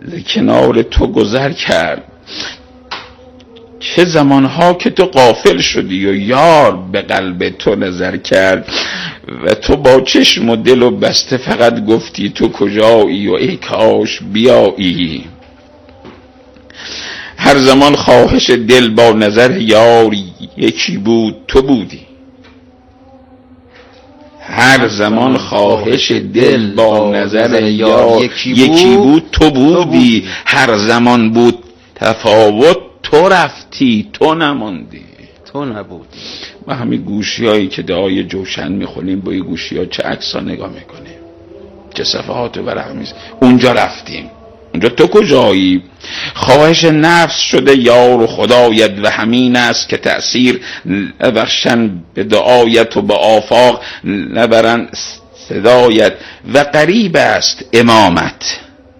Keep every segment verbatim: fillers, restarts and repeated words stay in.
کنار تو گذر کرد. چه زمانها که تو غافل شدی و یار به قلب تو نظر کرد و تو با چشم و دل و بسته فقط گفتی تو کجایی و ای کاش بیایی. هر زمان خواهش دل با نظر یاری یکی بود تو بودی. هر زمان خواهش دل با نظر یار یکی بود تو بودی. هر زمان بود تفاوت تو رفتی تو نماندی تو نبودی. ما همین گوشی هایی که دعای جوشن میخونیم با این گوشی ها چه عکس ها نگاه میکنیم، چه صفحات و ورق میز، اونجا رفتیم. اونجا تو کجایی؟ خواهش نفس شده یار و خدایت و همین است که تأثیر نبخشن به دعایت و به آفاق نبرن صدایت و قریب است امامت.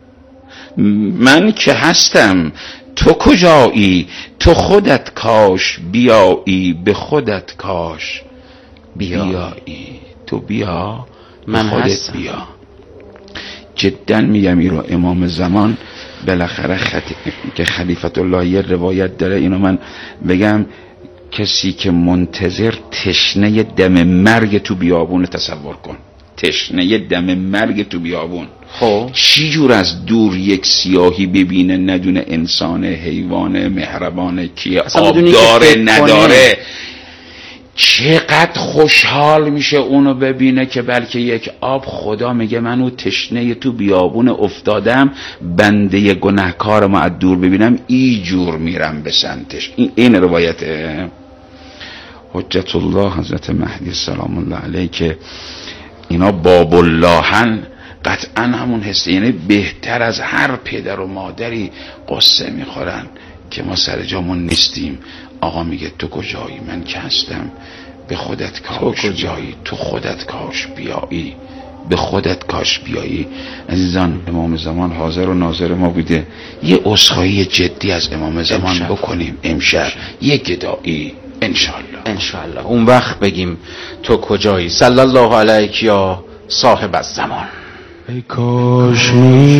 من که هستم تو کجایی؟ تو خودت کاش بیایی به خودت کاش بیایی. تو بیا من خودت هستم. بیا. جدا میگم این رو امام زمان بالاخره خط... که خلیفت الله یه روایت داره، اینو من بگم، کسی که منتظر تشنه دم مرگ تو بیابون، تصور کن تشنه دم مرگ تو بیابون، خب چی جور از دور یک سیاهی ببینه، ندونه انسان، حیوان، مهربان، کیه، آب داره نداره، چقدر خوشحال میشه اونو ببینه که بلکه یک آب. خدا میگه منو تشنه تو بیابون افتادم، بنده گناهکار ما از دور ببینم ای جور میرم به سمتش. این, این روایته حجت الله حضرت مهدی سلام الله علیه که اینا باب اللهن، قطعا همون حسه، یعنی بهتر از هر پدر و مادری قصه میخورن که ما سر جامون نیستیم. آقا میگه تو کجایی؟ من که هستم به خودت کاش بیایی، تو خودت کاش بیایی، به خودت کاش بیایی. عزیزان امام زمان حاضر و ناظر ما بوده، یه عذرخواهی جدی از امام زمان امشب بکنیم امشب، یه گدایی انشالله انشالله اون وقت بگیم تو کجایی. صلی الله علیک یا صاحب الزمان. ای کاش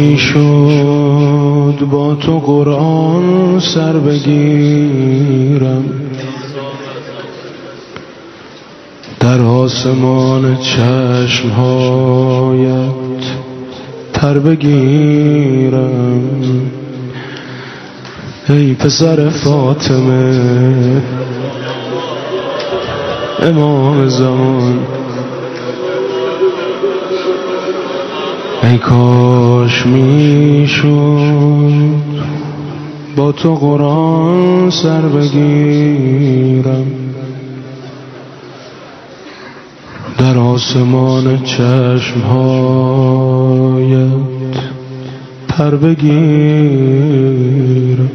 میشد با تو قرآن سر بگیرم، در آسمان چشمهایت تر بگیرم. ای پسر فاطمه امام زمان، ای کاش میشد با تو قرآن سر بگیرم، در آسمان چشمهایت پر بگیرم.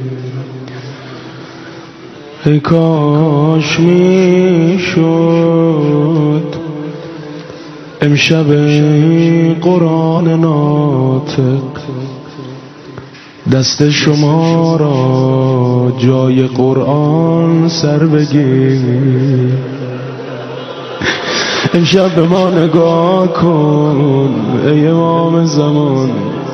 ای کاش میشد امشب قرآن ناطق دست شما را جای قرآن سر بگیر. امشب به ما نگاه کن ای امام زمان،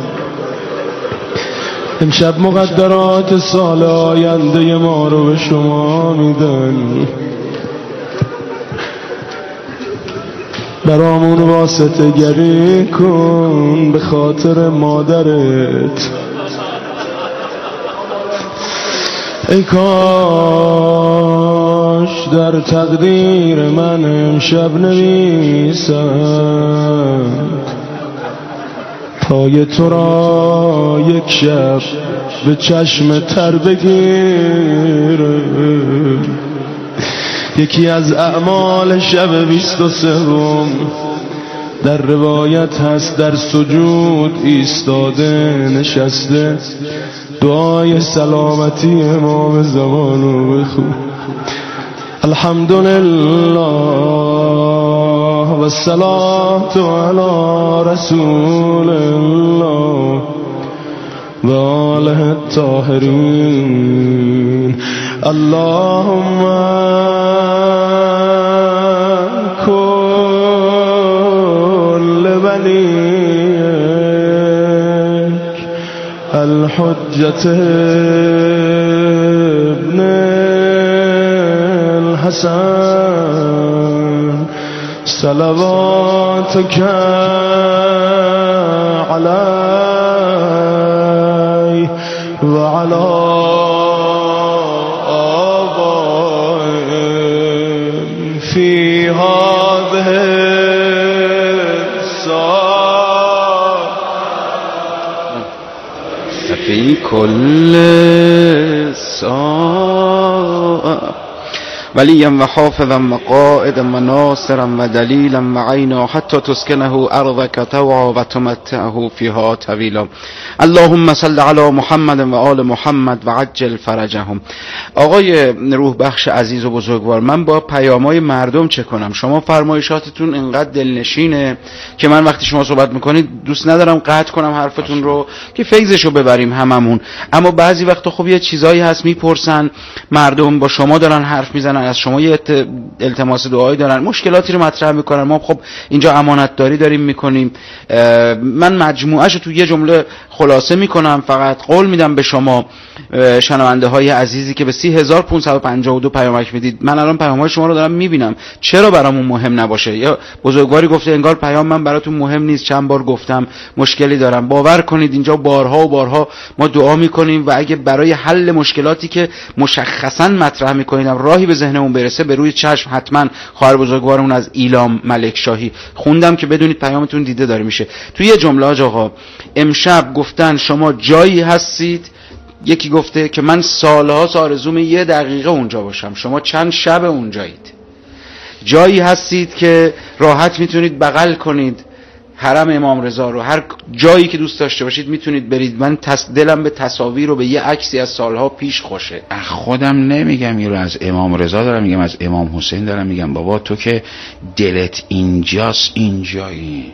امشب مقدرات سال آینده ما رو به شما میدن. برامون واسطه گری کن به خاطر مادرت. ای کاش در تقدیر من امشب نویسند پای تو را یک شب به چشم تر بگیره. یکی از اعمال شب بیست و سوم در روایت هست در سجود ایستاده نشسته دعای سلامتی امام زمان رو بخون. الحمدلله و الصلاة علی رسول الله و آله الطاهرین. اللهم کل ولیک الحجة ابن الحسن صلواتك عليه وعلى آبائهم في هذه الساعة في كل ساعة وليا وحافظا وقائدا وناصرا ودليلا وعينا حتى تسكنه أرضك طوعا وتمتعه فيها طويلا. اللهم صل على محمد و آل محمد و عجل فرجهم. آقای روح بخش عزیز و بزرگوار، من با پیامای مردم چه کنم؟ شما فرمایشاتتون اینقدر دلنشینه که من وقتی شما صحبت میکنید دوست ندارم قطع کنم حرفتون رو که فیضشو ببریم هممون، اما بعضی وقتا خب یه چیزایی هست میپرسن مردم، با شما دارن حرف میزنن، از شما یه التماس دعایی دارن، مشکلاتی رو مطرح میکنن، ما خب اینجا امانت داری داریم میکنیم. من مجموعه‌شو تو یه جمله خلاصه میکنم، فقط قول میدم به شما شنونده های عزیزی که به سی هزار و پانصد و پنجاه و دو پیامک میدید. من الان پیام های شما رو دارم میبینم، چرا برامون مهم نباشه؟ یا بزرگواری گفته انگار پیام من براتون مهم نیست، چند بار گفتم مشکلی دارم. باور کنید اینجا بارها و بارها ما دعا میکنیم و اگه برای حل مشکلاتی که مشخصا مطرح میکنید راهی به ذهنمون برسه به روی چشم حتما خواهر بزرگوارمون از ایلام ملک شاهی خوندم که بدونید پیامتون دیده داره میشه. توی یه جمله آقا امشب گفتن شما جایی هستید، یکی گفته که من سالهاست آرزوم یه دقیقه اونجا باشم، شما چند شب اونجایید. جایی هستید که راحت میتونید بغل کنید حرم امام رضا رو، هر جایی که دوست داشته باشید میتونید برید. من تص... دلم به تصاویر و به یه عکسی از سالها پیش خوشه. خودم نمیگم این رو از امام رضا دارم میگم، از امام حسین دارم میگم. بابا تو که دلت اینجاست اینجایی،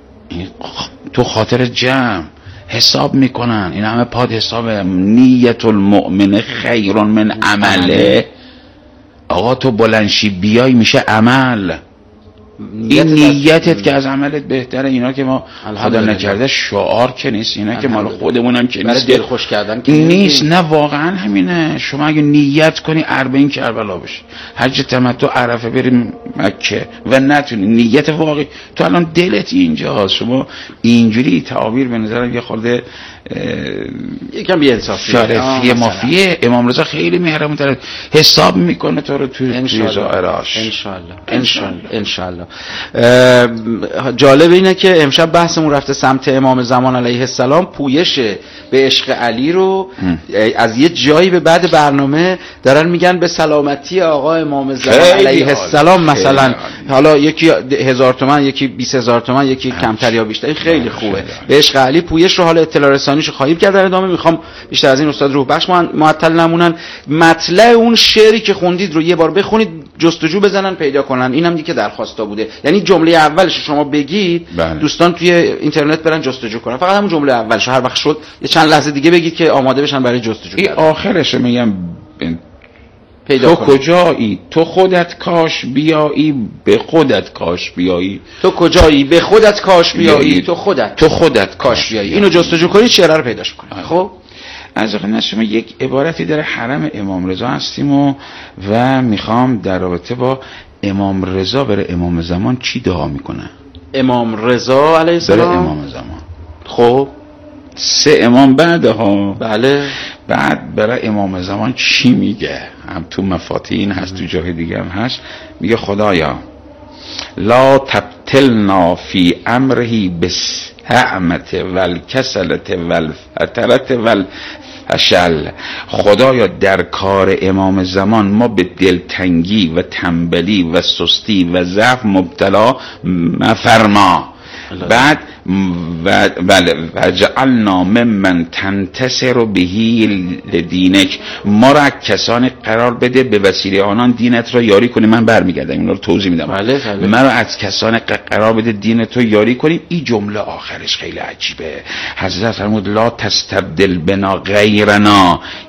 تو خاطر جمع حساب میکنن، این همه پاد حساب. نیت المؤمن خیر من عمله. آقا تو بلنشی بیای میشه عمل. این نیتت که از عملت بهتره. اینا که ما خدا نکرده شعار که نیست، اینا که مال خودمونم که نیست، دل خوش کردن که نیست. نه واقعا همینه. شما اگه نیت کنی اربعین کربلا بشی، حج تمتع عرفه بریم مکه و نتونی نیت واقعی، تو الان دلت اینجاست. شما اینجوری تعابیر به نظرم یه خورده یکم بی انصافی شارفی مافیه. امام رضا خیلی مهربون تر حساب میکنه تو رو توی ظاهراش. ان شاء الله ان شاء الله ان شاء الله. جالب اینه که امشب بحثمون رفته سمت امام زمان علیه السلام. پویش به عشق علی رو از یه جایی به بعد برنامه دارن میگن به سلامتی آقا امام زمان علیه السلام. مثلا حالا یکی هزار تومان، یکی بیست هزار تومان، یکی کمتر یا بیشتر. این خیلی خوبه. به عشق علی پویش رو حالا اطلاع رسانیشو خواهیم کرد در ادامه. میخوام بیشتر از این استاد روح بخش معطل نمونن. مطلع اون شعری که خوندید رو یه بار بخونید، جستجو بزنن پیدا کنن. اینم دیگه درخواستا بوده، یعنی جمله اولش شما بگید بله. دوستان توی اینترنت برن جستجو کنن، فقط همون جمله اولش هر وقت شد یه چند لحظه دیگه بگید که آماده بشن برای جستجو کردن. این آخرش میگم پیدا تو کنن. کجایی؟ تو خودت کاش بیایی، به خودت کاش بیایی. تو کجایی؟ به خودت کاش بیایی. تو خودت تو خودت کاش بیایی. اینو جستجو کنید شعر رو پیداش کنید. خب از خدمت شما یک عبارتی در حرم امام رضا هستیم و و میخوام در رابطه با امام رضا برای امام زمان چی دعا میکنه. امام رضا علیه السلام برای امام زمان. خب سه امام بعدها بله بعد برای امام زمان چی میگه؟ هم تو مفاتین هست، تو جای دیگه هم هست. میگه خدایا لا تبتلنا فی امرهی بالسهمت والکسلت والفترت والفشل. خدایا در کار امام زمان ما به دلتنگی و تنبلی و سستی و ضعف مبتلا مفرما. بعد و بله وجعلنا ممن تنتصر بهی لدینک. ما را کسانی قرار بده به وسیله آنان دینت را یاری کنی. من برمیگردم اینا رو توضیح میدم. بله بله. ما را از کسانی قرار بده دینت رو یاری کنیم. این جمله آخرش خیلی عجیبه. حضرت فرمود لا تستبدل بنا غیرنا.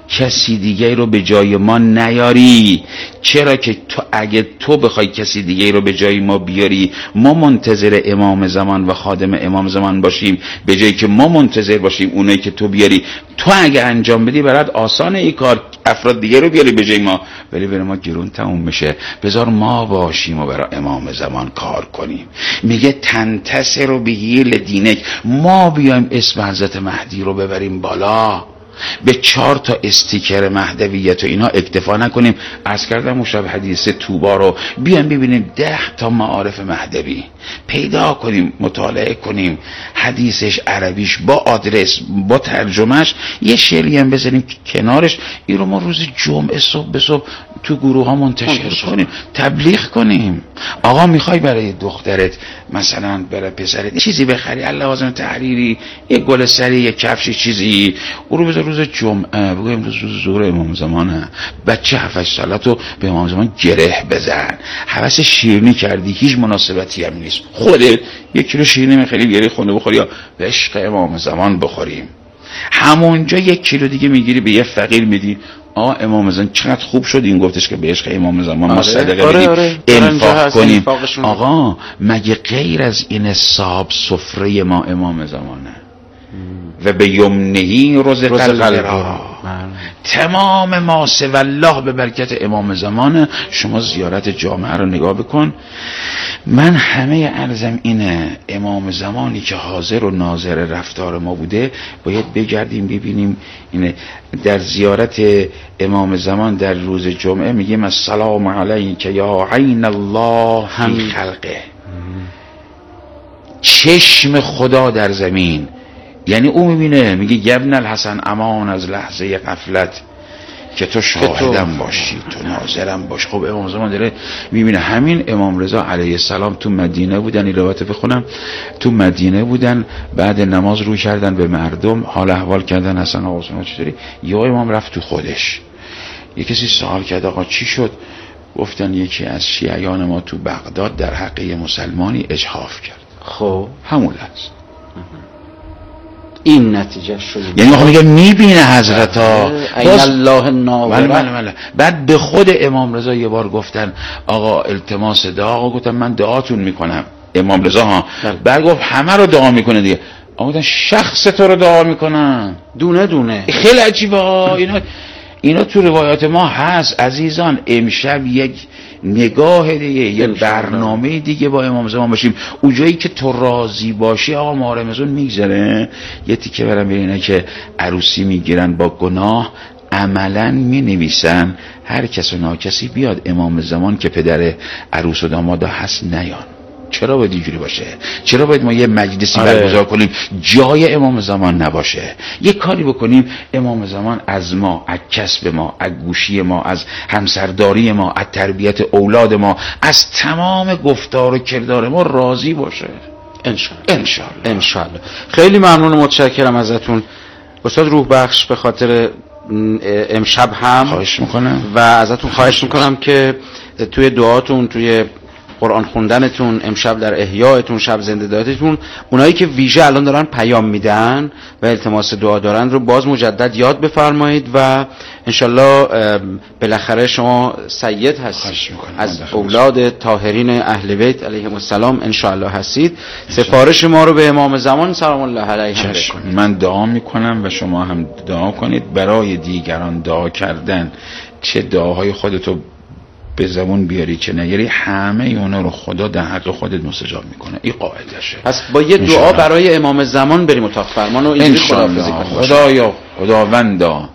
کسی دیگه رو به جای ما نیاری. چرا که تو اگه تو بخوای کسی دیگه رو به جای ما بیاری، ما منتظر امام زمان و خادم امام زمان باشیم به جایی که ما منتظر باشیم اونایی که تو بیاری. تو اگه انجام بدی برات آسانه ای کار، افراد دیگه رو بیاری به جای ما، ولی برای ما گرون تموم میشه. بذار ما باشیم و برای امام زمان کار کنیم. میگه تنتصر به دینک، ما بیایم اسم حضرت مهدی رو ببریم بالا، به چهار تا استیکر مهدویت و اینا اکتفا نکنیم. عرض کردم مشابه حدیث توبا رو بیان ببینیم، ده تا معارف مهدوی پیدا کنیم، مطالعه کنیم، حدیثش عربیش با آدرس با ترجمهش، یه شعری هم بزنیم کنارش. این رو ما روز جمعه صبح به صبح تو گروه ها منتشر کنیم، تبلیغ کنیم. آقا میخوای برای دخترت مثلا برای پسرت چیزی بخری، لوازم تحریری، یه گل سری، یه کفش، چیزی، اون رو بذار روز جمعه، بگو امروز روز ظهر امام زمانه، بچه هفت سالتو به امام زمان گره بزن. حوث شیرینی کردی، هیچ مناسبتی هم نیست. خودت یک کیلو شیرینی میخری بیاری خونه بخوری، یا به عشق امام زمان بخوریم. همونجا یک کیلو دیگه میگیری به یه فقیر میدی. آقا امام زمان چقدر خوب شد این گفتش که به عشق امام زمان ما صدقه آره بدیم، آره. انفاق کنیم. آقا مگه غیر از این صاحب سفره ما امام زمانه و به یمنهی رزق القرا، تمام ما سوى الله به برکت امام زمان. شما زیارت جامعه رو نگاه بکن. من همه عرضم اینه، امام زمانی که حاضر و ناظر رفتار ما بوده باید بگردیم ببینیم. اینه در زیارت امام زمان در روز جمعه میگیم السلام علیک یا عین الله فی خلقه، چشم خدا در زمین. یعنی او میبینه، میگه ابن الحسن امان از لحظه غفلت که تو شاهدم باشی، تو ناظرم باش. خب امام زمان داره میبینه. همین امام رضا علیه السلام تو مدینه بودن، این روایت بخونم، تو مدینه بودن، بعد نماز روی کردن به مردم، حال احوال کردن، حسن آقا حسین چطوری؟ یا امام رفت تو خودش. یه کسی سوال کرد آقا چی شد؟ گفتن یکی از شیعیان ما تو بغداد در حق مسلمانی اجحاف کرد. خب همون لحظه این نتیجه شد. یعنی آقا میگه میبینه حضرت ها این الله ناظر. بله بله. بعد به خود امام رضا یه بار گفتن آقا التماس دعا. آقا گفتم من دعاتون میکنم. امام رضا ها بعد گفت همه رو دعا میکنه دیگه. آقا گفتن شخص تو رو دعا میکنن دونه دونه. خیلی عجیبه اینا. اینا تو روایات ما هست عزیزان. امشب یک نگاه دیگه، یه برنامه دیگه با امام زمان باشیم. اونجایی که تو راضی باشی آقا ماه رمضان میگذره. یه تیکه برم ببینه که عروسی میگیرن با گناه، عملا می نویسن هر کس و ناکسی بیاد امام زمان که پدر عروس و دامادا هست نیان. چرا باید اینجوری باشه؟ چرا باید ما یه مجلسی آره. برگزار کنیم جای امام زمان نباشه؟ یه کاری بکنیم امام زمان از ما، از کسب ما، از گوشی ما، از همسرداری ما، از تربیت اولاد ما، از تمام گفتار و کردار ما راضی باشه. انشالله انشالله انشالله. خیلی ممنون و متشکرم ازتون استاد روح بخش، به خاطر امشب هم خواهش میکنم و ازتون خواهش میکنم که توی دعاتون، توی قرآن خوندنتون، امشب در احیایتون، شب زنده دادتون، اونایی که ویژه الان دارن پیام میدن و التماس دعا دارن رو باز مجدد یاد بفرمایید و انشالله بالاخره شما سید هستید، از اولاد طاهرین اهل بیت علیهم السلام انشالله هستید. سفارش ما رو به امام زمان سلام الله علیه برسونید. من دعا میکنم و شما هم دعا کنید برای دیگران. دعا کردن چه دعاهای خودتو به زبون بیاری چه نیاری، همه اونا رو خدا در حق خودت مستجاب میکنه. این قاعدشه. پس با یه دعا برای امام زمان بریم اتاق فرمان و اینجوری خداحافظی کنیم. خدایا خداوندا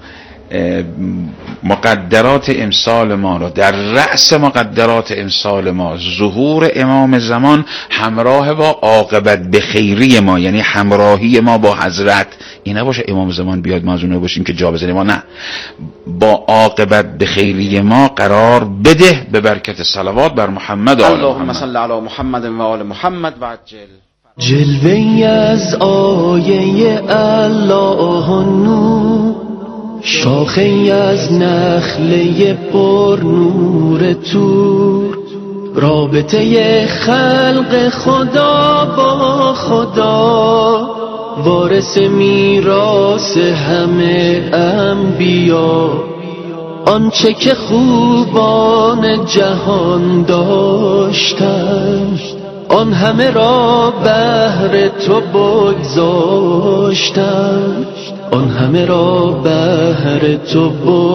مقدرات امسال ما رو، در رأس مقدرات امسال ما ظهور امام زمان همراه با عاقبت به خیری ما، یعنی همراهی ما با حضرت. این نباشه امام زمان بیاد ما از اونه باشیم که جا بزنیم، ما نه، با عاقبت به خیری ما قرار بده به برکت صلوات بر محمد و آل محمد. اللهم صل علی محمد و آل محمد و عجل جلوه از آیه الله نور، شاخه از نخله پر نور تور، رابطه خلق خدا با خدا وارث میراث همه انبیا، آنچه که خوبان جهان داشتند آن همه را بهر تو بگذاشتند، آن همه را بهر تو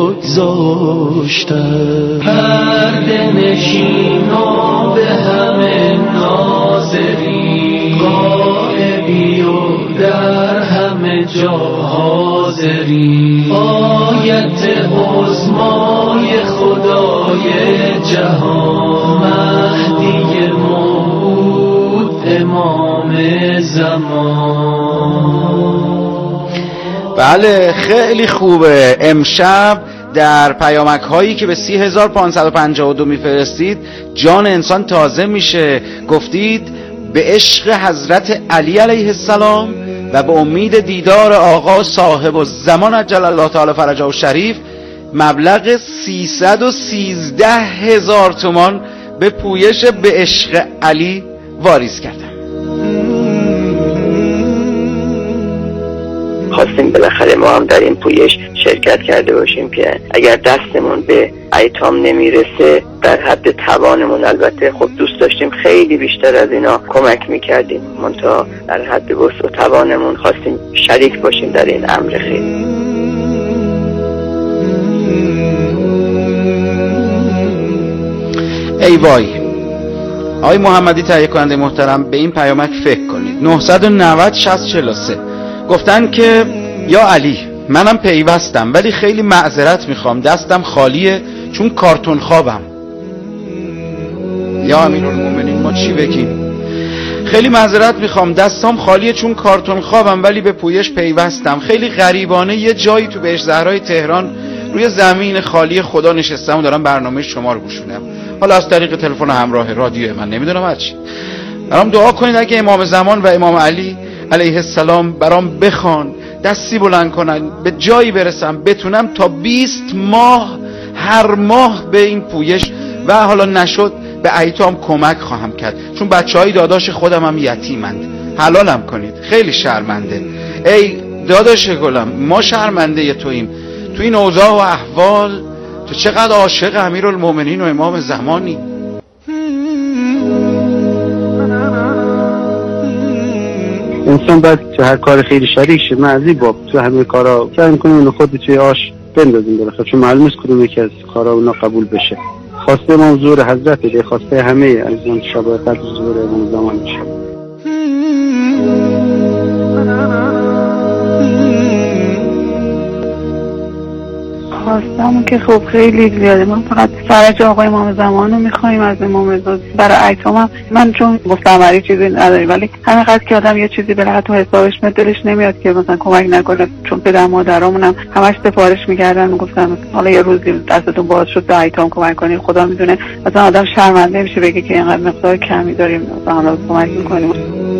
بگذاشتند. پرده نشینا به همه ناظری، غایبی و در همه جا حاضری، آیت عظمای خدای جهان، مهدی موعود امام زمان. بله خیلی خوبه. امشب در پیامک هایی که به سی هزار پانصد و پنجاه و دو میفرستید جان انسان تازه میشه. گفتید به عشق حضرت علی علیه السلام و به امید دیدار آقا صاحب الزمان عجل الله تعالی فرجه و شریف مبلغ سیصد و سیزده هزار تومان به پویش به عشق علی واریز کردم. خواستیم بالاخره ما هم در این پویش شرکت کرده باشیم که اگر دستمون به ایتام نمیرسه در حد توانمون، البته خب دوست داشتیم خیلی بیشتر از اینا کمک میکردیم، منتها در حد وسع و توانمون خواستیم شریک باشیم در این امر خیر. ای وای آقای محمدی تهیه کننده محترم، به این پیامک فکر کنید. نه نه صفر شصت چهل و سه گفتن که یا علی منم پیوستم ولی خیلی معذرت میخوام، دستم خالیه چون کارتون خوابم. یا امیرالمومنین ما چی بگیم؟ خیلی معذرت میخوام دستم خالیه چون کارتون خوابم ولی به پویش پیوستم. خیلی غریبانه یه جایی تو بهشت زهرای تهران روی زمین خالی خدا نشستم و دارم برنامه شما رو گوش میدم، حالا از طریق تلفن همراه رادیو من، نمیدونم از چی. برام دعا کنید اگه امام زمان و امام علی علیه السلام برام بخوان، دستی بلند کنن، به جایی برسم بتونم تا بیست ماه هر ماه به این پویش و حالا نشد به ایتام کمک خواهم کرد، چون بچهای داداش خودم هم یتیمند. حلالم کنید، خیلی شرمنده. ای داداش گلم ما شرمنده توییم تو این اوضاع و احوال. تو چقدر عاشق امیرالمومنین و امام زمانی. انسان باید تو هر کار خیلی شریک شه. من از این باب تو همه کارا سعی می‌کنم اونو خود توی آش بندازیم بالاخره، چون معلوم نیست کدوم یکی از کارا اونا قبول بشه. خواسته امام ظهور حضرت ده، خواسته همه عزیزان شب قدر ظهور امام زمان میشه. خواستم که خب خیلی زیاده، من فقط فرج آقای امام زمان رو میخواییم از امام رضا. برای ایتام من چون مستمری چیزی نداریم ولی همینقدر که آدم یه چیزی بلغت تو حسابش میاد دلش نمیاد که مثلا کمک نکنه، چون پدر مادرامون هم همش سفارش میکردن میگفتن حالا یه روزی دستتون باز شد به ایتام کمک کنید. خدا میدونه مثلا آدم شرمنده میشه بگه که اینقدر مقدار کمی داریم مثلا حالا کمک میکنیم.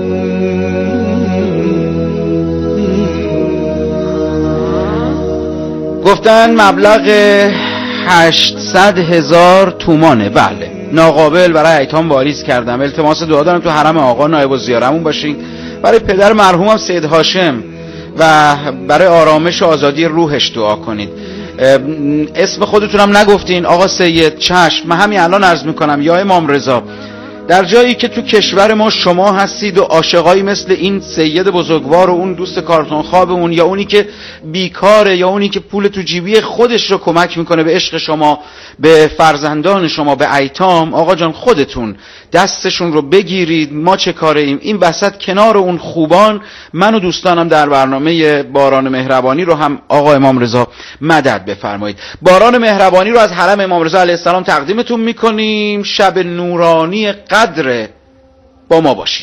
گفتن مبلغ هشتصد هزار تومانه. بله ناقابل برای ایتام واریز کردم. التماس دعا دارم تو حرم آقا نایب الزیارمون باشین، برای پدر مرحومم سید هاشم و برای آرامش و آزادی روحش دعا کنید. اسم خودتونم نگفتین آقا سید. چشم، من همین الان عرض میکنم یا امام رضا، در جایی که تو کشور ما شما هستید و عاشقایی مثل این سید بزرگوار و اون دوست کارتون خوابمون، یا اونی که بیکاره، یا اونی که پول تو جیبی خودش رو کمک میکنه به عشق شما، به فرزندان شما، به ایتام، آقا جان خودتون دستشون رو بگیرید. ما چه کاره ایم این وسط کنار اون خوبان؟ من و دوستانم در برنامه باران مهربانی رو هم آقا امام رضا مدد بفرمایید. باران مهربانی رو از حرم امام رضا علیه السلام تقدیمتون میکنیم. شب نورانی قدر با ما باشید.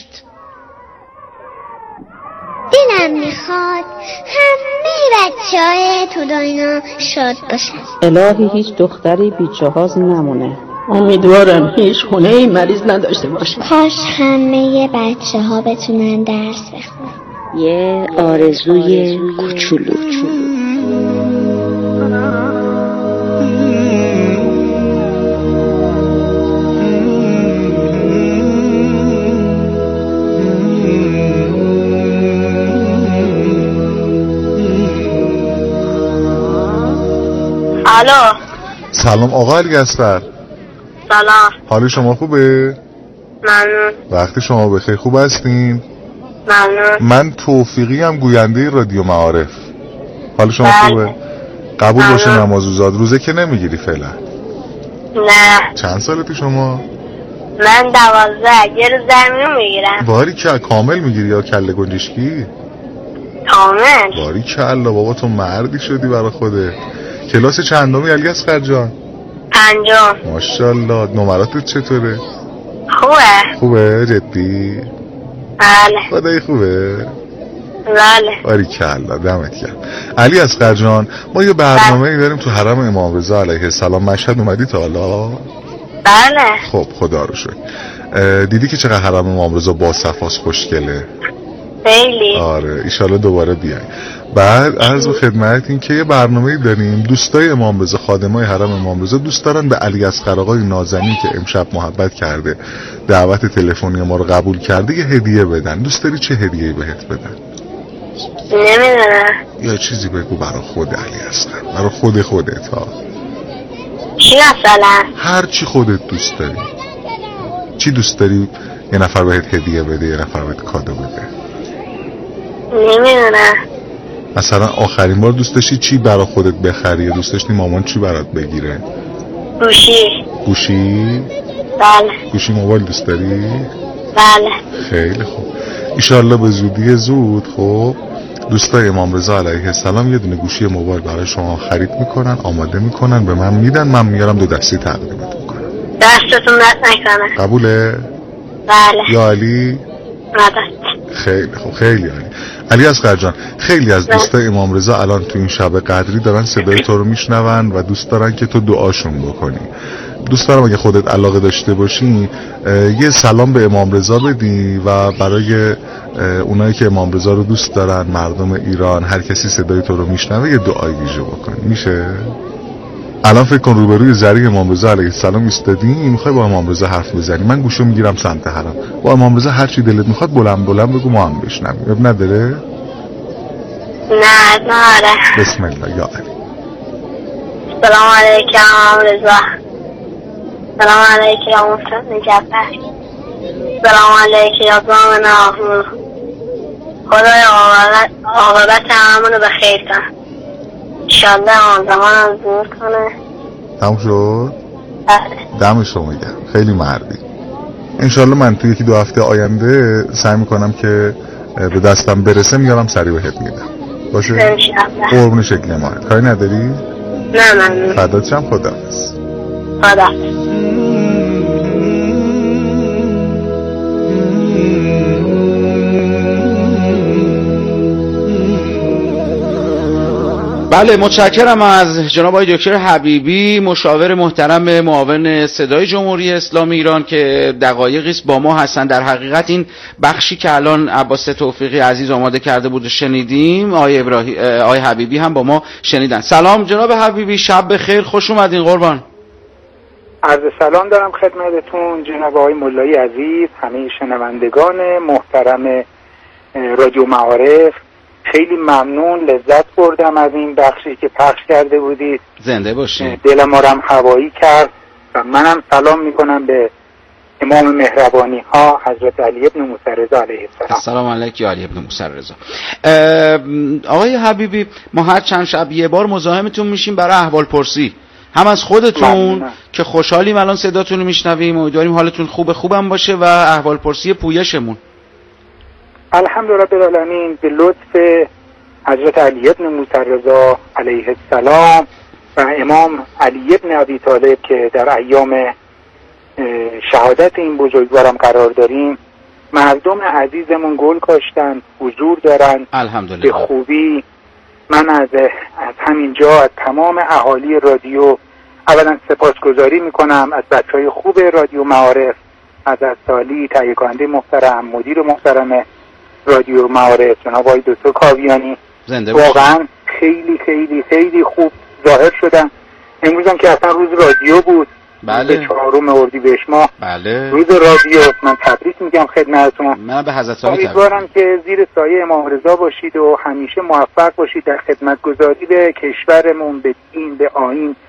دلم میخواد همه بچه های تو دنیا شاد باشن. الهی هیچ دختری بیچهاز نمونه. امیدوارم هیچ خونه ای مریض نداشته باشه. کاش همه بچه ها بتونن درس بخونن. یه آرزوی کوچولو. الو. سلام آقا علی اصغر. سلام. حال شما خوبه؟ ممنون. وقتی شما بخیر، خوب هستین؟ ممنون. من توفیقی هم گوینده رادیو معارف. حال شما بله. خوبه؟ قبول ممنون. باشه نمازوزاد. روزه که نمیگیری فعلا؟ نه. چند سالتی شما؟ من دوازده. یه روز در میون میگیرم. باری که کامل میگیری یا کله گنجشکی؟ کامل. باری کلا بابا، تو مردی شدی برای خوده. کلاس چندمی علی اصغر جان؟ پنجم. ماشاءالله. نمراتت چطوره؟ خوبه. خوبه جدی؟ بله. خدای خوبه؟ بله. باری کلا دمت گرم. علی اصغر جان، ما یه برنامه‌ای داریم تو حرم امام رضا علیه السلام. مشهد اومدی تا حالا؟ بله. خب خدا رو شکر. دیدی که چقدر حرم امام رضا با صفاست، خوشگله؟ خیلی. آره ایشالا دوباره بیای. بعد عرض خدمت این که یه برنامه‌ای داریم، دوستای امام رضا، خادمای حرم امام رضا دوست دارن به علی اصغر آقای نازنین که امشب محبت کرده، دعوت تلفنی ما رو قبول کرده، یه هدیه بدن. دوست داری چه هدیه‌ای بهت بدن؟ نمیدونم. یا چیزی بگو برای خود علی اصغر، برای خود خودت ها. چی مثلا؟ هر چی خودت دوست داری. چی دوست داری یه نفر بهت هدیه بده، یه نفر بهت کادو بده؟ نمیدونم. مثلا آخرین بار دوست داشتی چی برای خودت بخری؟ دوست داشتی مامان چی برات بگیره؟ گوشی. گوشی؟ بله. گوشی موبایل دوست داری؟ بله. خیلی خوب. ایشالله به زودی زود خب دوستای امام رضا علیه السلام یه دونه گوشی موبایل برای شما خرید میکنن، آماده میکنن، به من میدن، من میارم دو دستی تقدیمت میکنم. دستتون درد نکنه. قبوله؟ بله. یا علی؟ مدد. خیلی خوب، خیلی عالی. علی اصغر جان، خیلی از دوستای امام رضا الان تو این شب قدری دارن صدای تو رو میشنون و دوست دارن که تو دعاشون بکنی. دوست دارم اگه خودت علاقه داشته باشی یه سلام به امام رضا بدی و برای اونایی که امام رضا رو دوست دارن، مردم ایران، هر کسی صدای تو رو میشنوه یه دعای ویژه بکنی. میشه؟ الان فکر کن روبروی زری امام رضا علیه السلام ایستادی، میخوای با امام رضا حرف بزنی، من گوشو میگیرم سمت حرم، با امام رضا هر چی دلت میخواد بلند بلند بگو، ما هم بشنویم. اب نداره؟ نه نداره. بسم الله. یا علی. سلام علیکم امام رضا. سلام علیکم یا مفتد جعفر. سلام علیکم یا زمان آهمون. خدای عاقبت همون رو بخیر کن. انشالله آن زمان هم زور کنه. تموم شد؟ بله. دم شما گرم، خیلی مردی. انشالله من توی یکی دو هفته آینده سعی میکنم که به دستم برسه میارم سریع بهت میدم. باشه؟ انشالله. قربون شکل ماهت. کاری نداری؟ نه ممنون. فدات شم. خداحافظ. خداحافظ. بله، متشکرم از جناب آقای دکتر حبیبی، مشاور محترم معاون صدای جمهوری اسلامی ایران که دقایقی است با ما هستن. در حقیقت این بخشی که الان عباس توفیقی عزیز آماده کرده بود شنیدیم، آقای ابراهیم آقای حبیبی هم با ما شنیدن. سلام جناب حبیبی، شب بخیر، خوش اومدین قربان. عرض سلام دارم خدمتتون جناب آقای مولایی عزیز، همه شنوندگان محترم رادیو معارف. خیلی ممنون، لذت بردم از این بخشی که پخش کرده بودید. زنده باشید. دل ما رو هم هوایی کرد و منم سلام میکنم به امام مهربانی ها حضرت علی ابن موسی رضا علیه السلام. السلام علیکم علی ابن موسی رضا. آقای حبیبی، ما هر چند شب یه بار مزاحمتون میشیم برای احوال پرسی، هم از خودتون ممنونم. که خوشحالیم الان صداتون رو میشنویم، امیدواریم حالتون خوب خوبم باشه و احوال پرسی پویشمون. الحمدلله رب العالمین به لطف حضرت علی ابن موسی رضا علیه السلام و امام علی ابن ابی طالب که در ایام شهادت این بزرگوارم قرار داریم، مردم عزیزمون گل کاشتن، حضور دارن الحمدلله به خوبی. من از از همینجا از تمام اهالی رادیو اولا سپاسگزاری میکنم از بچهای خوب رادیو معارف، از سالی تهیه کننده محترم، مدیر محترم رادیو معارف جناب آقای دکتر کاویانی، واقعا خیلی خیلی خیلی خوب ظاهر شدن. امروز هم که اصلا روز رادیو بود، بله، چهارم اردیبهشت ماه، بله، روز رادیو. من تبریک میگم خدمتتون. من به حضرت علی امیدوارم که زیر سایه امام رضا باشید و همیشه موفق باشید در خدمتگزاری به کشورمون، به دین، به آیین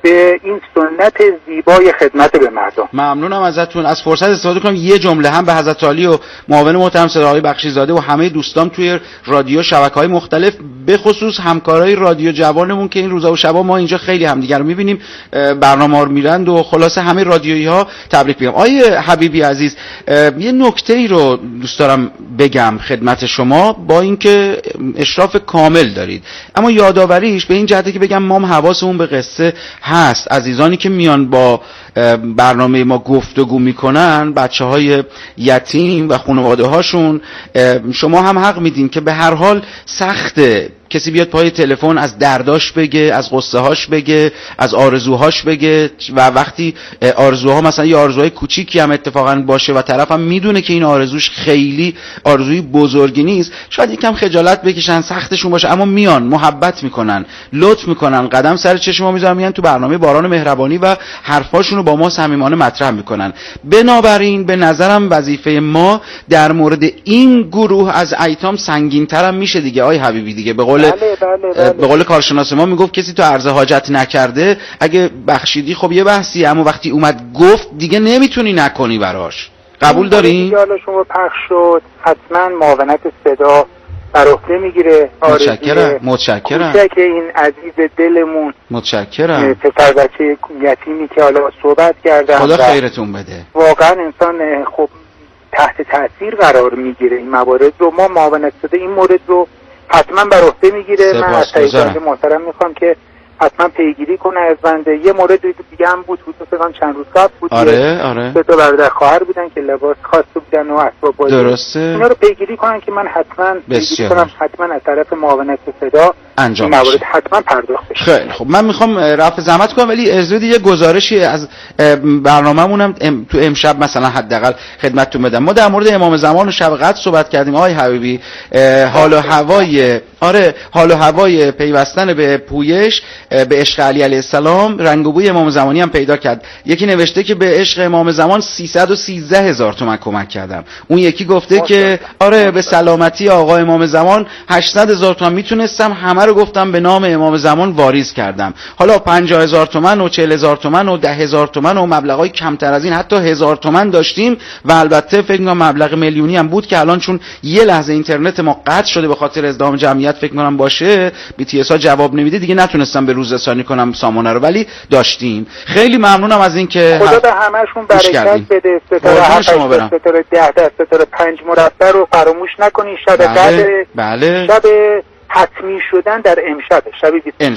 به این سنت زیبای خدمت به مردم. ممنونم ازتون. از فرصت استفاده کنم یه جمله هم به حضرت عالی و معاون محترم صداهای بخشیزاده و همه دوستان توی رادیو شبکه‌های مختلف، به خصوص همکارای رادیو جوانمون که این روزا و شبا ما اینجا خیلی همدیگه رو می‌بینیم، برنامه‌ها رو میرند و خلاصه همه رادیویی‌ها تبریک میگم. آیه حبیبی عزیز، یه نکته‌ای رو دوست دارم بگم خدمت شما، با اینکه اشراف کامل دارید، اما یادآوریش به این جهته که بگم ما هم حواسمون به قصه هست. عزیزانی که میان با برنامه ما گفتگو میکنن، بچه های یتیم و خانواده هاشون، شما هم حق میدین که به هر حال سخته کسی بیاد پای تلفن از درداش بگه، از قصه هاش بگه، از آرزوهاش بگه، و وقتی آرزوها مثلا یه آرزوهای کوچیکی هم اتفاقا باشه و طرف هم میدونه که این آرزوش خیلی آرزوی بزرگی نیست، شاید یکم خجالت بکشن، سختشون باشه، اما میان محبت میکنن، لطف میکنن، قدم سر چشم ما میذارن، میان تو برنامه باران مهربانی و حرفاشون رو با ما صمیمانه مطرح میکنن. بنابراین به نظرم وظیفه ما در مورد این گروه از ایتام سنگین‌تر هم میشه دیگه. آی حبیبی دیگه به قول بله بله بله. به قول کارشناس ما میگفت کسی تو عرض حاجت نکرده اگه بخشیدی خب یه بحثی، اما وقتی اومد گفت دیگه نمیتونی نکنی براش. قبول دارین؟ حالا شما پخش شد، حتما معاونت صدا بر عهده میگیره. متشکرم متشکرم. کوچک این عزیز دلمون، متشکرم. پسر بچه یتیمی که حالا صحبت کردن، خدا خیرتون بده. واقعا انسان خب تحت تاثیر قرار میگیره این موارد رو. ما معاونت صدا این مورد رو حتما بر عهده میگیره. من از تایید محترم میخوام که حتما پیگیری کنه از بنده. یه مورد دیگه هم بود، حدودا چند روز قبل بود. آره آره. سه تا برادر خواهر بودن که لباس خاص بودن و اسباب بازی. درسته. اینا رو پیگیری کنن که من حتما پیگیری کنم، حتما از طرف معاونت صدا انجام این موارد حتما پرداخت بشه. خیلی خب، من میخوام رفع زحمت کنم، ولی اجازه یه گزارشی از برنامه‌مونم ام تو امشب مثلا حداقل خدمتتون بدم. ما در مورد امام زمان و شب قدر صحبت کردیم. آقای حبیبی، حال و هوای آره حال و هوای پیوستن به پویش به عشق علی علیه السلام رنگ و بوی امام زمانی هم پیدا کرد. یکی نوشته که به عشق امام زمان سیصد و سیزده هزار تومان کمک کردم. اون یکی گفته که آره به سلامتی آقا امام زمان هشتصد هزار تومان میتونستم همه رو گفتم به نام امام زمان واریز کردم. حالا پنجاه هزار تومان و چهل هزار تومان و ده هزار تومان و مبلغای کمتر از این حتی هزار تومان داشتیم و البته فکر کنم مبلغ میلیونی هم بود که الان چون یه لحظه اینترنت ما قطع شده به خاطر ازدحام جمعیت فکر کنم باشه بی تی اس ها جواب نمیده دیگه، نتونستم به روز رسانی کنم سامانه رو، ولی داشتیم. خیلی ممنونم از این که خدا به همشون برکت بده. ستاره هفت ستاره ده ده ستاره پنج مربع رو فراموش نکنین. شب قدر بله شب حتمی شدن در امشب، شب بیست و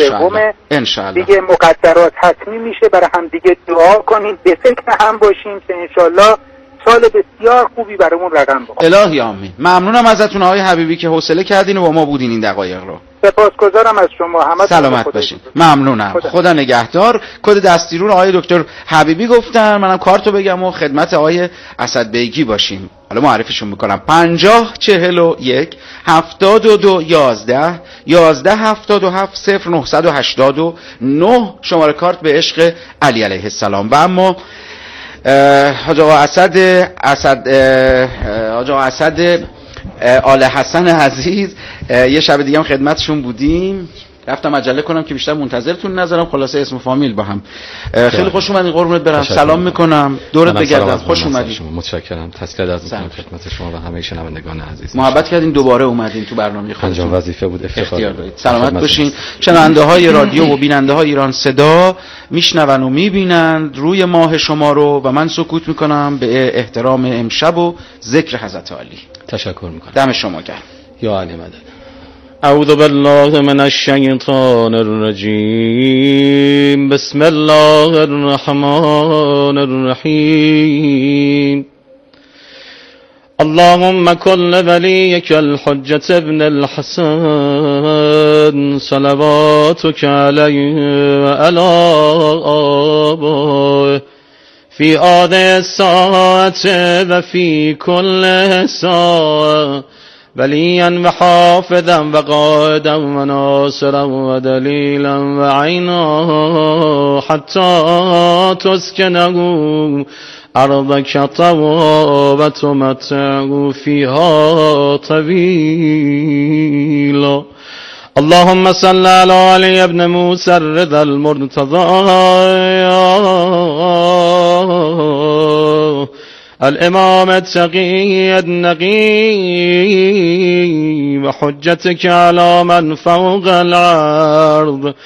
سوم دیگه مقدرات حتمی میشه. برای هم دیگه دعا کنین، به فکر هم باشیم که انشالله سال بسیار خوبی برامون رقم بخوره. الهی آمین. ممنونم ازتون آقای حبیبی که حوصله کردین و با ما بودین این دقایق رو. سپاسگزارم از شما. همه سلامت باشین. ممنونم. خدا, خدا نگهدار. کد دستی رو آقای دکتر حبیبی گفتن، منم کارتو بگم و خدمت آقای اسد بیگی باشیم. حالا معرفیشون میکنم. پنجاه چهل و یک هفتاد و دو یازده یازده هفتاد و هفت صفر نهصد و هشتاد و نه شماره کارت به عشق علی علیه السلام. و اما حاج آقا اسد اسد حاج آقا اسد آل حسن عزیز، یه شب دیگه هم خدمتشون بودیم، رفتم عجله کنم که بیشتر منتظرتون نذارم، خلاصه اسم و فامیل با هم. خیلی خوش اومدین، قربونت برم، سلام میکنم، دورت بگردم، خوش اومدین. متشکرم. تسلیت از خدمت شما و همه شنوندگان عزیز. محبت کردین دوباره اومدین تو برنامه خودتون. انجام وظیفه بود، افتخار دارید. سلامت باشین. شنونده های رادیو و بیننده های ایران صدا میشنون و میبینند روی ماه شما رو و من سکوت میکنم به احترام امشب و ذکر حضرت علی. تشکر میکنم. دم شما گرم. یا علی مدد. اعوذ بالله من الشیطان الرجیم. بسم الله الرحمن الرحیم. اللهم كل وليك الحجة ابن الحسن صلواتك عليه وعلى آبائه في هذه الساعة وفي كل ساعة وليا وحافظا وقائدا وناصرا ودليلا وعينا حتى تسكنه أرضك طوى وتمتعه فيها طويلا. اللهم صل على علي بن موسى الرضا المرتضى الإمام التقي النقي وحجتك على من فوق الأرض